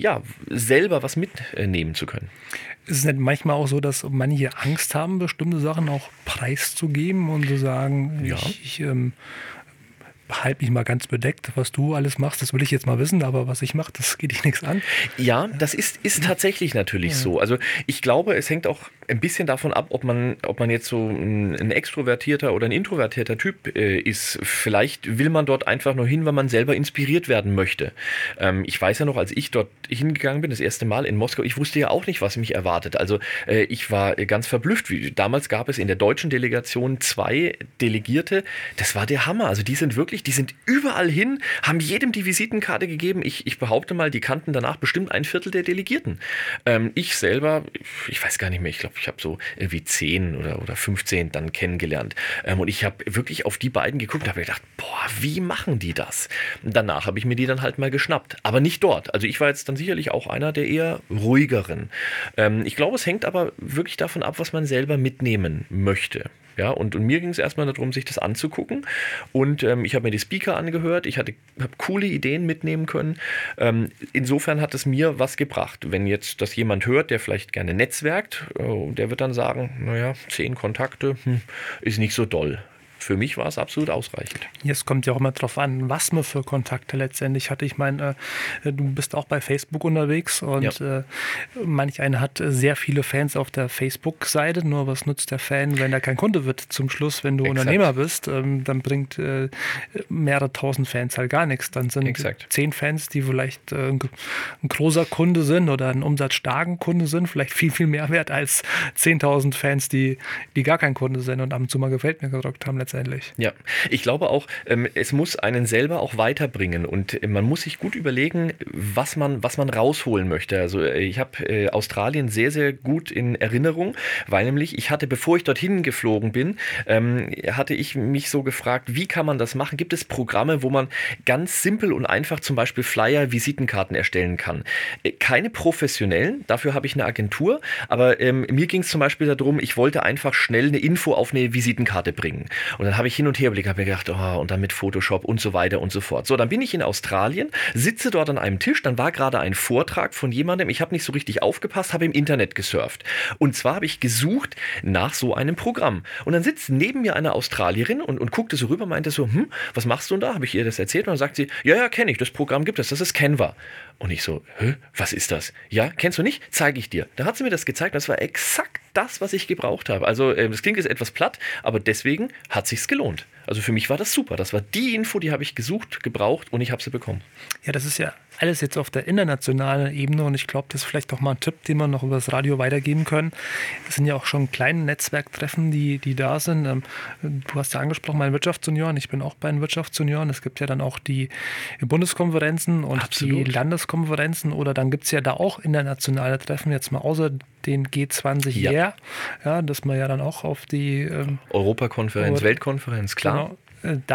selber was mitnehmen zu können. Ist es nicht manchmal auch so, dass manche Angst haben, bestimmte Sachen auch preiszugeben und zu sagen, ja. ich halte mich mal ganz bedeckt, was du alles machst, das will ich jetzt mal wissen, aber was ich mache, das geht dich nichts an. Ja, das ist tatsächlich natürlich so. Also ich glaube, es hängt auch ein bisschen davon ab, ob man jetzt so ein extrovertierter oder ein introvertierter Typ ist. Vielleicht will man dort einfach nur hin, weil man selber inspiriert werden möchte. Ich weiß ja noch, als ich dort hingegangen bin, das erste Mal in Moskau, ich wusste ja auch nicht, was mich erwartet. Also ich war ganz verblüfft. Damals gab es in der deutschen Delegation 2 Delegierte. Das war der Hammer. Also die sind überall hin, haben jedem die Visitenkarte gegeben. Ich behaupte mal, die kannten danach bestimmt 1/4 der Delegierten. Ich selber, ich weiß gar nicht mehr, ich glaube, ich habe so irgendwie 10 oder 15 dann kennengelernt. Und ich habe wirklich auf die beiden geguckt und habe gedacht, boah, wie machen die das? Und danach habe ich mir die dann halt mal geschnappt. Aber nicht dort. Also ich war jetzt dann sicherlich auch einer der eher ruhigeren. Ich glaube, es hängt aber wirklich davon ab, was man selber mitnehmen möchte. Ja, und mir ging es erstmal darum, sich das anzugucken. Und ich habe mir die Speaker angehört. Ich habe coole Ideen mitnehmen können. Insofern hat es mir was gebracht. Wenn jetzt das jemand hört, der vielleicht gerne netzwerkt, der wird dann sagen, naja, 10 Kontakte ist nicht so doll. Für mich war es absolut ausreichend. Es kommt ja auch immer drauf an, was man für Kontakte letztendlich hatte. Ich meine, du bist auch bei Facebook unterwegs und manch einer hat sehr viele Fans auf der Facebook-Seite. Nur was nutzt der Fan, wenn er kein Kunde wird zum Schluss, wenn du Unternehmer bist? Dann bringt mehrere tausend Fans halt gar nichts. Dann sind 10 Fans, die vielleicht ein großer Kunde sind oder ein umsatzstarken Kunde sind, vielleicht viel, viel mehr wert als 10.000 Fans, die gar kein Kunde sind und ab und zu mal gefällt mir gedrückt haben letztendlich. Ja, ich glaube auch, es muss einen selber auch weiterbringen und man muss sich gut überlegen, was man rausholen möchte. Also ich habe Australien sehr, sehr gut in Erinnerung, weil nämlich ich hatte, bevor ich dorthin geflogen bin, hatte ich mich so gefragt, wie kann man das machen? Gibt es Programme, wo man ganz simpel und einfach zum Beispiel Flyer, Visitenkarten erstellen kann? Keine professionellen, dafür habe ich eine Agentur, aber mir ging es zum Beispiel darum, ich wollte einfach schnell eine Info auf eine Visitenkarte bringen. Und dann habe ich hin und her überlegt, habe mir gedacht, und dann mit Photoshop und so weiter und so fort. So, dann bin ich in Australien, sitze dort an einem Tisch, dann war gerade ein Vortrag von jemandem, ich habe nicht so richtig aufgepasst, habe im Internet gesurft. Und zwar habe ich gesucht nach so einem Programm. Und dann sitzt neben mir eine Australierin und guckte so rüber, meinte so, was machst du denn da? Habe ich ihr das erzählt? Und dann sagt sie, ja, kenne ich, das Programm gibt es, das ist Canva. Und ich so, was ist das? Ja, kennst du nicht? Zeige ich dir. Da hat sie mir das gezeigt, das war exakt das, was ich gebraucht habe. Also das klingt jetzt etwas platt, aber deswegen hat sich's gelohnt. Also für mich war das super. Das war die Info, die habe ich gesucht, gebraucht und ich habe sie bekommen. Ja, das ist ja alles jetzt auf der internationalen Ebene und ich glaube, das ist vielleicht auch mal ein Tipp, den wir noch über das Radio weitergeben können. Es sind ja auch schon kleine Netzwerktreffen, die da sind. Du hast ja angesprochen, bei den Wirtschaftsjunioren. Ich bin auch bei den Wirtschaftsjunioren. Es gibt ja dann auch die Bundeskonferenzen und Absolut. die Landeskonferenzen oder dann gibt es ja da auch internationale Treffen, jetzt mal außer den G20 Year, ja, dass man ja dann auch auf die Europakonferenz, Weltkonferenz, klar. Genau,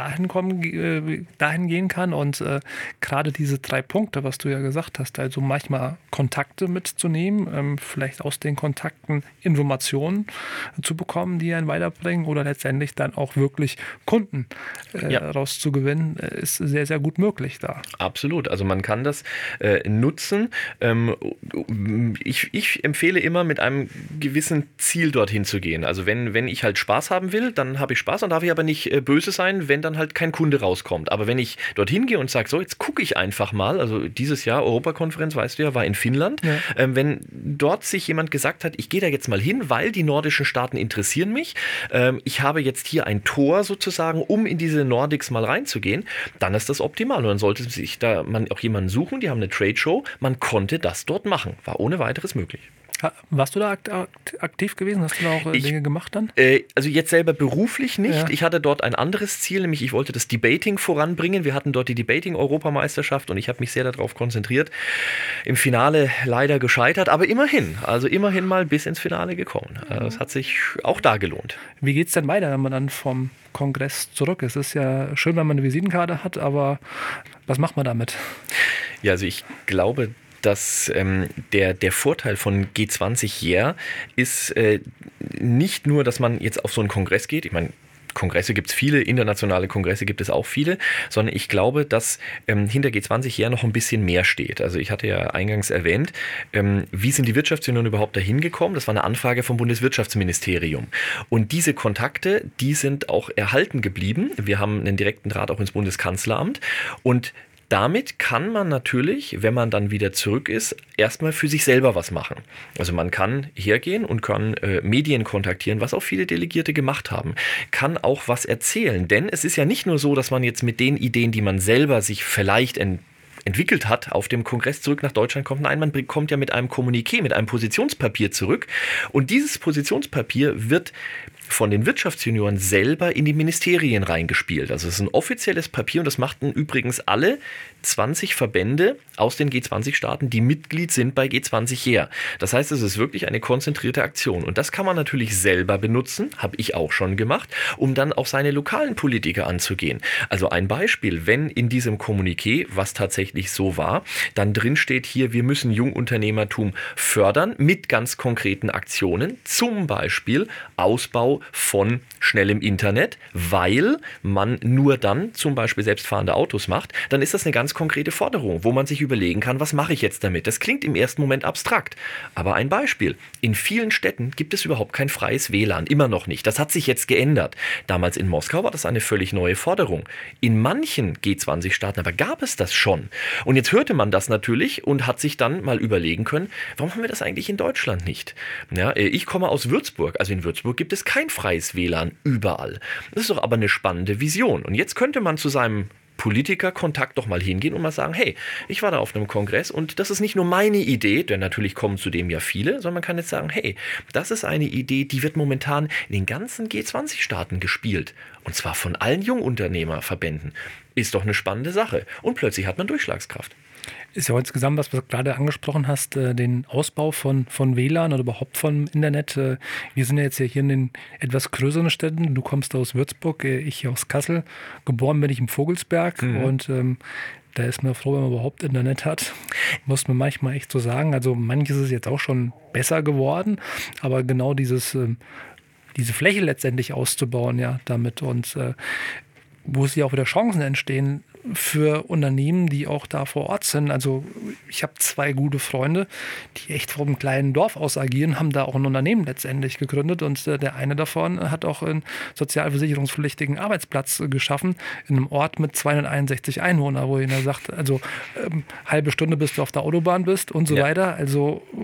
dahin gehen kann und gerade diese 3 Punkte, was du ja gesagt hast, also manchmal Kontakte mitzunehmen, vielleicht aus den Kontakten Informationen zu bekommen, die einen weiterbringen oder letztendlich dann auch wirklich Kunden rauszugewinnen, ist sehr, sehr gut möglich da. Absolut, also man kann das nutzen. Ich empfehle immer, mit einem gewissen Ziel dorthin zu gehen. Also wenn ich halt Spaß haben will, dann habe ich Spaß, dann darf ich aber nicht böse sein, wenn dann halt kein Kunde rauskommt. Aber wenn ich dorthin gehe und sage, so, jetzt gucke ich einfach mal, also dieses Jahr Europakonferenz, weißt du ja, war in Finnland, wenn dort sich jemand gesagt hat, ich gehe da jetzt mal hin, weil die nordischen Staaten interessieren mich, ich habe jetzt hier ein Tor sozusagen, um in diese Nordics mal reinzugehen, dann ist das optimal. Und dann sollte sich da man auch jemanden suchen, die haben eine Trade Show, man konnte das dort machen, war ohne weiteres möglich. Warst du da aktiv gewesen? Hast du da auch Dinge gemacht dann? Also jetzt selber beruflich nicht. Ja. Ich hatte dort ein anderes Ziel, nämlich ich wollte das Debating voranbringen. Wir hatten dort die Debating-Europameisterschaft und ich habe mich sehr darauf konzentriert. Im Finale leider gescheitert, aber immerhin mal bis ins Finale gekommen. Es hat sich auch da gelohnt. Wie geht es denn weiter, wenn man dann vom Kongress zurück ist? Es ist ja schön, wenn man eine Visitenkarte hat, aber was macht man damit? Ja, also ich glaube, dass der Vorteil von G20 Year ist nicht nur, dass man jetzt auf so einen Kongress geht. Ich meine, Kongresse gibt es viele, internationale Kongresse gibt es auch viele, sondern ich glaube, dass hinter G20 Year noch ein bisschen mehr steht. Also ich hatte ja eingangs erwähnt, wie sind die Wirtschaftsjunioren überhaupt dahin gekommen? Das war eine Anfrage vom Bundeswirtschaftsministerium. Und diese Kontakte, die sind auch erhalten geblieben. Wir haben einen direkten Draht auch ins Bundeskanzleramt und damit kann man natürlich, wenn man dann wieder zurück ist, erstmal für sich selber was machen. Also man kann hergehen und kann Medien kontaktieren, was auch viele Delegierte gemacht haben, kann auch was erzählen. Denn es ist ja nicht nur so, dass man jetzt mit den Ideen, die man selber sich vielleicht entwickelt hat, auf dem Kongress zurück nach Deutschland kommt. Nein, man kommt ja mit einem Kommuniqué, mit einem Positionspapier zurück. Und dieses Positionspapier wird von den Wirtschaftsjunioren selber in die Ministerien reingespielt. Also es ist ein offizielles Papier und das machten übrigens alle 20 Verbände aus den G20-Staaten, die Mitglied sind bei G20 Year. Das heißt, es ist wirklich eine konzentrierte Aktion. Und das kann man natürlich selber benutzen, habe ich auch schon gemacht, um dann auch seine lokalen Politiker anzugehen. Also ein Beispiel, wenn in diesem Kommuniqué, was tatsächlich so war, dann drin steht hier, wir müssen Jungunternehmertum fördern mit ganz konkreten Aktionen, zum Beispiel Ausbau von schnellem Internet, weil man nur dann zum Beispiel selbstfahrende Autos macht, dann ist das eine ganz konkrete Forderung, wo man sich überlegen kann, was mache ich jetzt damit? Das klingt im ersten Moment abstrakt, aber ein Beispiel. In vielen Städten gibt es überhaupt kein freies WLAN, immer noch nicht. Das hat sich jetzt geändert. Damals in Moskau war das eine völlig neue Forderung. In manchen G20-Staaten aber gab es das schon. Und jetzt hörte man das natürlich und hat sich dann mal überlegen können, warum haben wir das eigentlich in Deutschland nicht? Ja, ich komme aus Würzburg, also in Würzburg gibt es kein freies WLAN überall. Das ist doch aber eine spannende Vision. Und jetzt könnte man zu seinem Politikerkontakt doch mal hingehen und mal sagen, hey, ich war da auf einem Kongress und das ist nicht nur meine Idee, denn natürlich kommen zu dem ja viele, sondern man kann jetzt sagen, hey, das ist eine Idee, die wird momentan in den ganzen G20-Staaten gespielt. Und zwar von allen Jungunternehmerverbänden. Ist doch eine spannende Sache. Und plötzlich hat man Durchschlagskraft. Ist ja insgesamt, was du gerade angesprochen hast, den Ausbau von WLAN oder überhaupt vom Internet. Wir sind ja jetzt hier in den etwas größeren Städten. Du kommst aus Würzburg, ich hier aus Kassel. Geboren bin ich im Vogelsberg und da ist man froh, wenn man überhaupt Internet hat. Muss man manchmal echt so sagen. Also manches ist jetzt auch schon besser geworden, aber genau diese Fläche letztendlich auszubauen, ja, damit und wo es ja auch wieder Chancen entstehen für Unternehmen, die auch da vor Ort sind. Also ich habe 2 gute Freunde, die echt vom kleinen Dorf aus agieren, haben da auch ein Unternehmen letztendlich gegründet und der eine davon hat auch einen sozialversicherungspflichtigen Arbeitsplatz geschaffen in einem Ort mit 261 Einwohnern, wo er sagt, also halbe Stunde bis du auf der Autobahn bist und so weiter. Also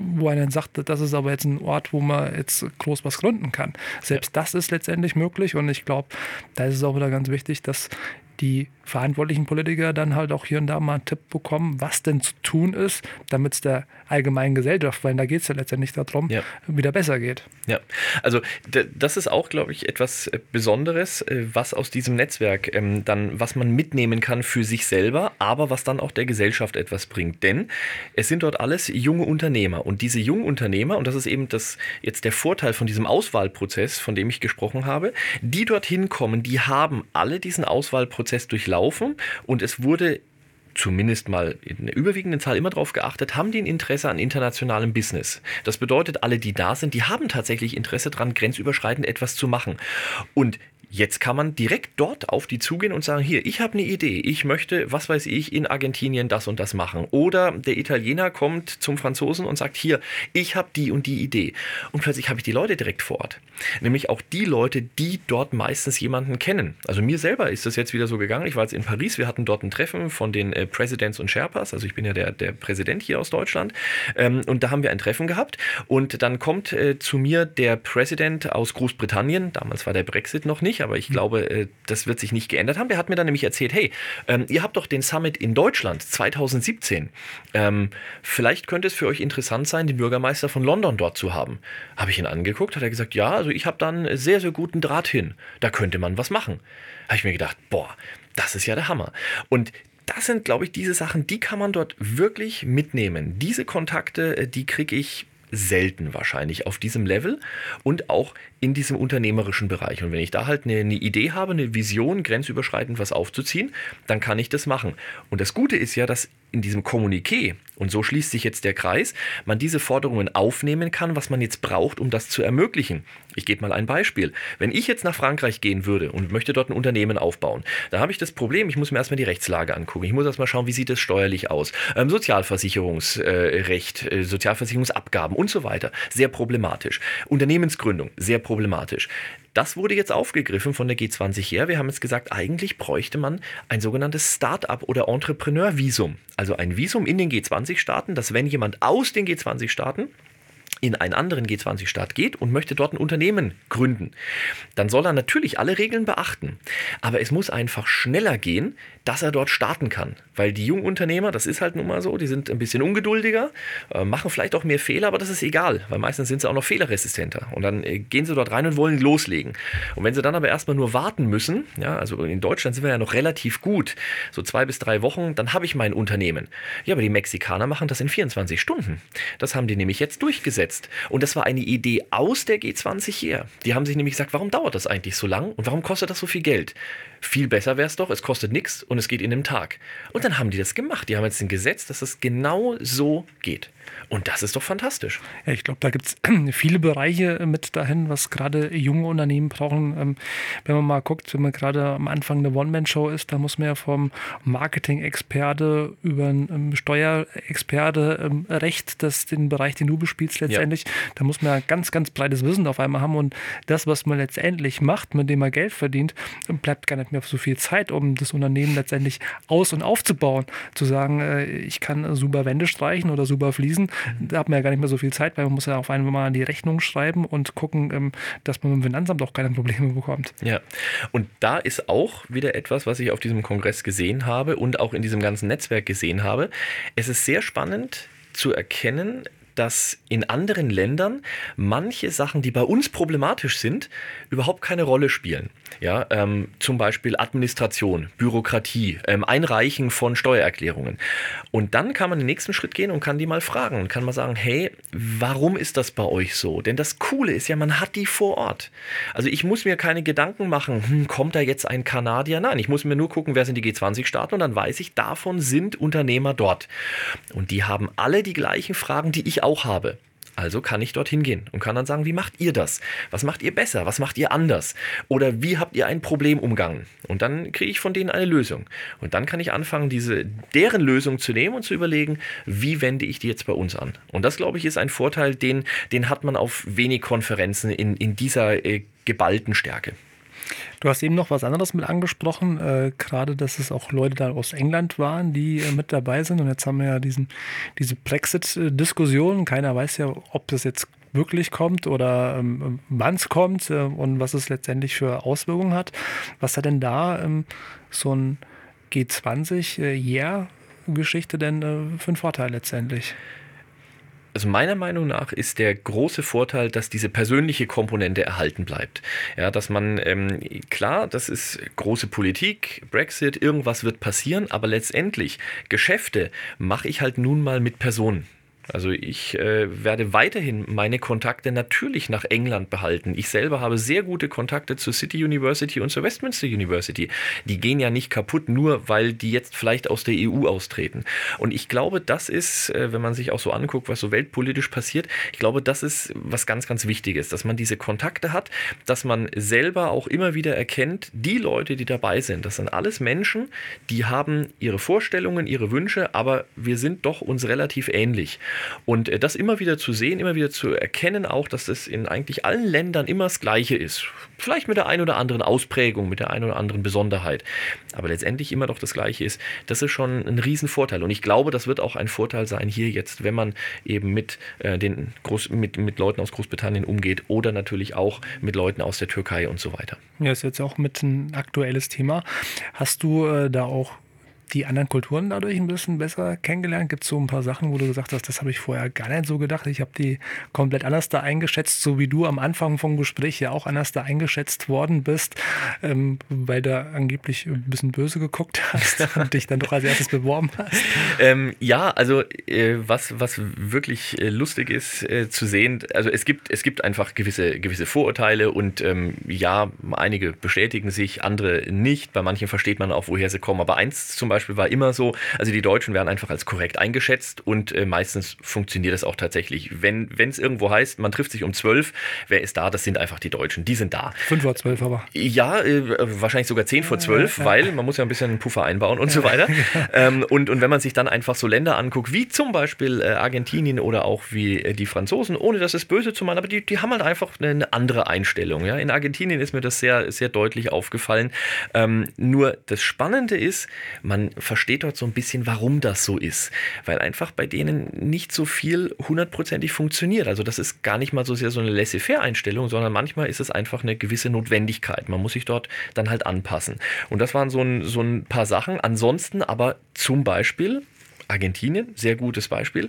wo einer dann sagt, das ist aber jetzt ein Ort, wo man jetzt groß was gründen kann. Selbst das ist letztendlich möglich und ich glaube, da ist es auch wieder ganz wichtig, dass die verantwortlichen Politiker dann halt auch hier und da mal einen Tipp bekommen, was denn zu tun ist, damit es der allgemeinen Gesellschaft, weil da geht es ja letztendlich darum, wieder besser geht. Ja, also das ist auch, glaube ich, etwas Besonderes, was aus diesem Netzwerk dann, was man mitnehmen kann für sich selber, aber was dann auch der Gesellschaft etwas bringt. Denn es sind dort alles junge Unternehmer und diese jungen Unternehmer, und das ist eben jetzt der Vorteil von diesem Auswahlprozess, von dem ich gesprochen habe, die dorthin kommen, die haben alle diesen Auswahlprozess durchlaufen und es wurde zumindest mal in der überwiegenden Zahl immer darauf geachtet, haben die ein Interesse an internationalem Business. Das bedeutet, alle, die da sind, die haben tatsächlich Interesse daran, grenzüberschreitend etwas zu machen. Und jetzt kann man direkt dort auf die zugehen und sagen, hier, ich habe eine Idee, ich möchte, was weiß ich, in Argentinien das und das machen. Oder der Italiener kommt zum Franzosen und sagt, hier, ich habe die und die Idee. Und plötzlich habe ich die Leute direkt vor Ort. Nämlich auch die Leute, die dort meistens jemanden kennen. Also mir selber ist das jetzt wieder so gegangen. Ich war jetzt in Paris, wir hatten dort ein Treffen von den Presidents und Sherpas. Also ich bin ja der Präsident hier aus Deutschland. Und da haben wir ein Treffen gehabt. Und dann kommt zu mir der Präsident aus Großbritannien. Damals war der Brexit noch nicht, aber ich glaube, das wird sich nicht geändert haben. Der hat mir dann nämlich erzählt, hey, ihr habt doch den Summit in Deutschland 2017. Vielleicht könnte es für euch interessant sein, den Bürgermeister von London dort zu haben. Habe ich ihn angeguckt, hat er gesagt, ja, also ich habe da einen sehr, sehr guten Draht hin. Da könnte man was machen. Habe ich mir gedacht, boah, das ist ja der Hammer. Und das sind, glaube ich, diese Sachen, die kann man dort wirklich mitnehmen. Diese Kontakte, die kriege ich selten wahrscheinlich auf diesem Level und auch in diesem unternehmerischen Bereich. Und wenn ich da halt eine Idee habe, eine Vision, grenzüberschreitend was aufzuziehen, dann kann ich das machen. Und das Gute ist ja, dass in diesem Kommuniqué, und so schließt sich jetzt der Kreis, man diese Forderungen aufnehmen kann, was man jetzt braucht, um das zu ermöglichen. Ich gebe mal ein Beispiel. Wenn ich jetzt nach Frankreich gehen würde und möchte dort ein Unternehmen aufbauen, dann habe ich das Problem, ich muss mir erstmal die Rechtslage angucken. Ich muss erstmal schauen, wie sieht es steuerlich aus. Sozialversicherungsrecht, Sozialversicherungsabgaben und so weiter. Sehr problematisch. Unternehmensgründung, sehr problematisch. Das wurde jetzt aufgegriffen von der G20 her. Wir haben jetzt gesagt, eigentlich bräuchte man ein sogenanntes Start-up- oder Entrepreneur-Visum. Also ein Visum in den G20-Staaten, dass wenn jemand aus den G20-Staaten in einen anderen G20-Staat geht und möchte dort ein Unternehmen gründen, dann soll er natürlich alle Regeln beachten. Aber es muss einfach schneller gehen, dass er dort starten kann. Weil die jungen Unternehmer, das ist halt nun mal so, die sind ein bisschen ungeduldiger, machen vielleicht auch mehr Fehler, aber das ist egal, weil meistens sind sie auch noch fehlerresistenter. Und dann gehen sie dort rein und wollen loslegen. Und wenn sie dann aber erstmal nur warten müssen, ja, also in Deutschland sind wir ja noch relativ gut, so 2 bis 3 Wochen, dann habe ich mein Unternehmen. Ja, aber die Mexikaner machen das in 24 Stunden. Das haben die nämlich jetzt durchgesetzt. Und das war eine Idee aus der G20 her. Die haben sich nämlich gesagt, warum dauert das eigentlich so lang und warum kostet das so viel Geld? Viel besser wäre es doch, es kostet nichts und es geht in einem Tag. Und dann haben die das gemacht. Die haben jetzt ein Gesetz, dass es genau so geht. Und das ist doch fantastisch. Ja, ich glaube, da gibt es viele Bereiche mit dahin, was gerade junge Unternehmen brauchen. Wenn man mal guckt, wenn man gerade am Anfang eine One-Man-Show ist, da muss man ja vom Marketing-Experte über einen Steuerexperte, Recht, den Bereich, den du bespielst letztendlich, da muss man ja ganz, ganz breites Wissen auf einmal haben. Und das, was man letztendlich macht, mit dem man Geld verdient, bleibt gar nicht mehr so viel Zeit, um das Unternehmen letztendlich aus- und aufzubauen. Zu sagen, ich kann super Wände streichen oder super Fliesen, da hat man ja gar nicht mehr so viel Zeit, weil man muss ja auf einmal die Rechnung schreiben und gucken, dass man mit dem Finanzamt auch keine Probleme bekommt. Ja, und da ist auch wieder etwas, was ich auf diesem Kongress gesehen habe und auch in diesem ganzen Netzwerk gesehen habe. Es ist sehr spannend zu erkennen, dass in anderen Ländern manche Sachen, die bei uns problematisch sind, überhaupt keine Rolle spielen. Ja, zum Beispiel Administration, Bürokratie, Einreichen von Steuererklärungen. Und dann kann man den nächsten Schritt gehen und kann die mal fragen und kann mal sagen, hey, warum ist das bei euch so? Denn das Coole ist ja, man hat die vor Ort. Also ich muss mir keine Gedanken machen, kommt da jetzt ein Kanadier? Nein, ich muss mir nur gucken, wer sind die G20-Staaten und dann weiß ich, davon sind Unternehmer dort. Und die haben alle die gleichen Fragen, die ich auch habe. Also kann ich dorthin gehen und kann dann sagen, wie macht ihr das? Was macht ihr besser? Was macht ihr anders? Oder wie habt ihr ein Problem umgangen? Und dann kriege ich von denen eine Lösung. Und dann kann ich anfangen, deren Lösung zu nehmen und zu überlegen, wie wende ich die jetzt bei uns an? Und das, glaube ich, ist ein Vorteil, den hat man auf wenig Konferenzen in dieser geballten Stärke. Du hast eben noch was anderes mit angesprochen, gerade, dass es auch Leute da aus England waren, die mit dabei sind. Und jetzt haben wir ja diese Brexit-Diskussion. Keiner weiß ja, ob das jetzt wirklich kommt oder wann es kommt und was es letztendlich für Auswirkungen hat. Was hat denn da so ein G20-Geschichte denn für einen Vorteil letztendlich? Also meiner Meinung nach ist der große Vorteil, dass diese persönliche Komponente erhalten bleibt. Ja, dass man, klar, das ist große Politik, Brexit, irgendwas wird passieren, aber letztendlich Geschäfte mache ich halt nun mal mit Personen. Also ich werde weiterhin meine Kontakte natürlich nach England behalten. Ich selber habe sehr gute Kontakte zur City University und zur Westminster University. Die gehen ja nicht kaputt, nur weil die jetzt vielleicht aus der EU austreten. Und ich glaube, das ist, wenn man sich auch so anguckt, was so weltpolitisch passiert, ich glaube, das ist was ganz, ganz Wichtiges, dass man diese Kontakte hat, dass man selber auch immer wieder erkennt, die Leute, die dabei sind, das sind alles Menschen, die haben ihre Vorstellungen, ihre Wünsche, aber wir sind doch uns relativ ähnlich. Und das immer wieder zu sehen, immer wieder zu erkennen auch, dass das in eigentlich allen Ländern immer das Gleiche ist. Vielleicht mit der einen oder anderen Ausprägung, mit der einen oder anderen Besonderheit. Aber letztendlich immer doch das Gleiche ist. Das ist schon ein Riesenvorteil. Und ich glaube, das wird auch ein Vorteil sein hier jetzt, wenn man eben mit Leuten aus Großbritannien umgeht oder natürlich auch mit Leuten aus der Türkei und so weiter. Ja, ist jetzt auch mit ein aktuelles Thema. Hast du da auch die anderen Kulturen dadurch ein bisschen besser kennengelernt? Gibt es so ein paar Sachen, wo du gesagt hast, das habe ich vorher gar nicht so gedacht. Ich habe die komplett anders da eingeschätzt, so wie du am Anfang vom Gespräch ja auch anders da eingeschätzt worden bist, weil du angeblich ein bisschen böse geguckt hast und dich dann doch als erstes beworben hast. Ja, also was wirklich lustig ist zu sehen, also es gibt einfach gewisse Vorurteile und ja, einige bestätigen sich, andere nicht. Bei manchen versteht man auch, woher sie kommen. Aber eins zum Beispiel war immer so, also die Deutschen werden einfach als korrekt eingeschätzt und meistens funktioniert das auch tatsächlich. Wenn es irgendwo heißt, man trifft sich um 12, wer ist da? Das sind einfach die Deutschen, die sind da. 5 vor 12 aber. Ja, wahrscheinlich sogar 10 vor 12, weil man muss ja ein bisschen einen Puffer einbauen und so weiter. Und wenn man sich dann einfach so Länder anguckt, wie zum Beispiel Argentinien oder auch wie die Franzosen, ohne das ist böse zu meinen, aber die haben halt einfach eine andere Einstellung. Ja? In Argentinien ist mir das sehr, sehr deutlich aufgefallen. Nur das Spannende ist, man versteht dort so ein bisschen, warum das so ist. Weil einfach bei denen nicht so viel hundertprozentig funktioniert. Also das ist gar nicht mal so sehr so eine Laissez-faire-Einstellung, sondern manchmal ist es einfach eine gewisse Notwendigkeit. Man muss sich dort dann halt anpassen. Und das waren so ein paar Sachen. Ansonsten aber zum Beispiel Argentinien, sehr gutes Beispiel,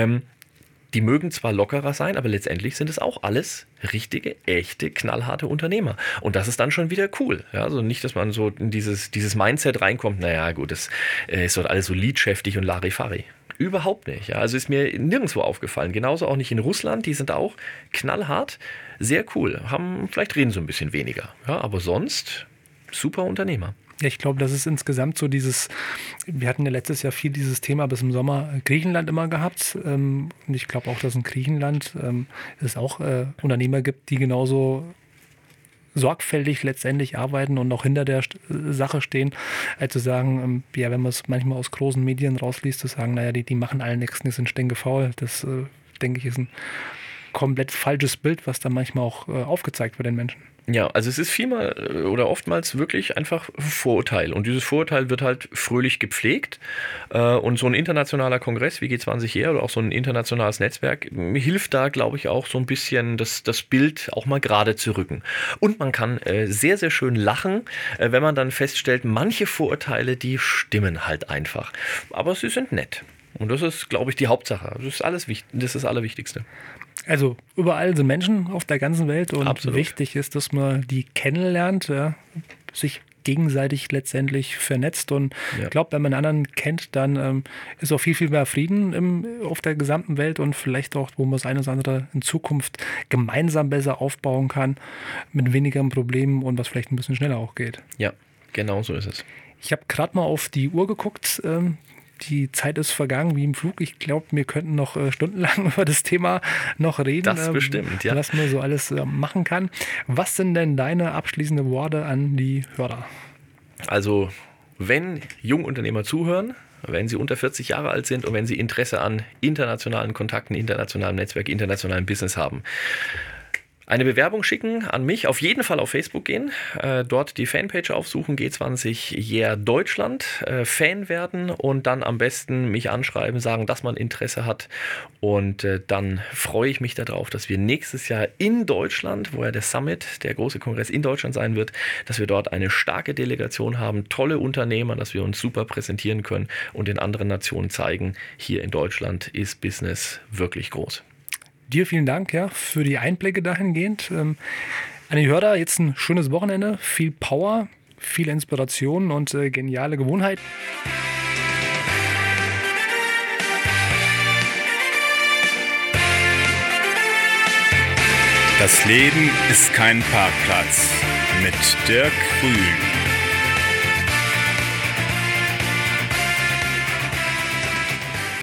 die mögen zwar lockerer sein, aber letztendlich sind es auch alles richtige, echte, knallharte Unternehmer. Und das ist dann schon wieder cool. Ja, also nicht, dass man so in dieses Mindset reinkommt, naja gut, das ist dort alles so liedschäftig und Larifari. Überhaupt nicht. Ja. Also ist mir nirgendwo aufgefallen. Genauso auch nicht in Russland. Die sind auch knallhart, sehr cool. Vielleicht reden so ein bisschen weniger. Ja, aber sonst super Unternehmer. Ja, ich glaube, das ist insgesamt so wir hatten ja letztes Jahr viel dieses Thema bis im Sommer Griechenland immer gehabt. Und ich glaube auch, dass in Griechenland es auch Unternehmer gibt, die genauso sorgfältig letztendlich arbeiten und auch hinter der Sache stehen, als zu sagen, ja, wenn man es manchmal aus großen Medien rausliest, zu sagen, naja, die machen alle nichts, die sind stinkefaul. Das, denke ich, ist ein komplett falsches Bild, was da manchmal auch aufgezeigt wird den Menschen. Ja, also es ist vielmal oder oftmals wirklich einfach Vorurteil. Und dieses Vorurteil wird halt fröhlich gepflegt. Und so ein internationaler Kongress wie G20 Year oder auch so ein internationales Netzwerk hilft da, glaube ich, auch so ein bisschen das Bild auch mal gerade zu rücken. Und man kann sehr, sehr schön lachen, wenn man dann feststellt, manche Vorurteile, die stimmen halt einfach. Aber sie sind nett. Und das ist, glaube ich, die Hauptsache. Das ist das Allerwichtigste. Also überall sind Menschen auf der ganzen Welt und Absolut. Wichtig ist, dass man die kennenlernt, ja, sich gegenseitig letztendlich vernetzt und ich glaube, wenn man anderen kennt, dann ist auch viel, viel mehr Frieden auf der gesamten Welt und vielleicht auch, wo man das eine oder andere in Zukunft gemeinsam besser aufbauen kann, mit weniger Problemen und was vielleicht ein bisschen schneller auch geht. Ja, genau so ist es. Ich habe gerade mal auf die Uhr geguckt. Die Zeit ist vergangen wie im Flug. Ich glaube, wir könnten noch stundenlang über das Thema noch reden. Das bestimmt, ja. Was man so alles machen kann. Was sind denn deine abschließenden Worte an die Hörer? Also, wenn Jungunternehmer zuhören, wenn sie unter 40 Jahre alt sind und wenn sie Interesse an internationalen Kontakten, internationalem Netzwerk, internationalem Business haben, Eine Bewerbung schicken an mich, auf jeden Fall auf Facebook gehen, dort die Fanpage aufsuchen, G20 Year Deutschland, Fan werden und dann am besten mich anschreiben, sagen, dass man Interesse hat und dann freue ich mich darauf, dass wir nächstes Jahr in Deutschland, wo ja der Summit, der große Kongress in Deutschland sein wird, dass wir dort eine starke Delegation haben, tolle Unternehmer, dass wir uns super präsentieren können und den anderen Nationen zeigen, hier in Deutschland ist Business wirklich groß. Dir vielen Dank für die Einblicke dahingehend. An die Hörer jetzt ein schönes Wochenende, viel Power, viel Inspiration und geniale Gewohnheit. Das Leben ist kein Parkplatz mit Dirk Rühl.